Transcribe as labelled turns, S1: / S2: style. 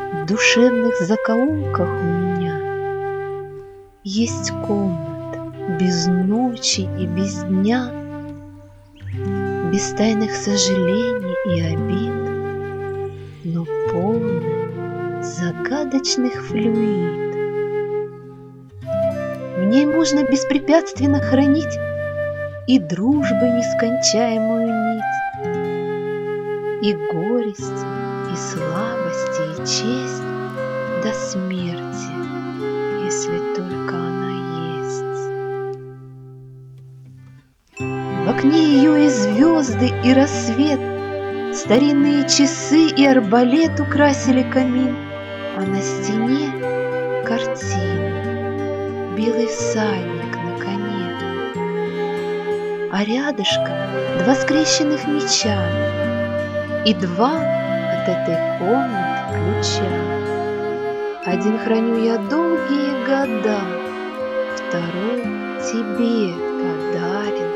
S1: В душевных закоулках у меня есть комната без ночи и без дня, без тайных сожалений и обид, но полная загадочных флюид. В ней можно беспрепятственно хранить и дружбы нескончаемую нить, и горесть, и слабости, и честь до смерти, если только она есть. В окне ее и звезды, и рассвет, старинные часы и арбалет украсили камин, а на стене картина, белый всадник на коне, а рядышком два скрещенных меча и два от этой комнаты ключа. Один храню я долгие года, второй тебе подарен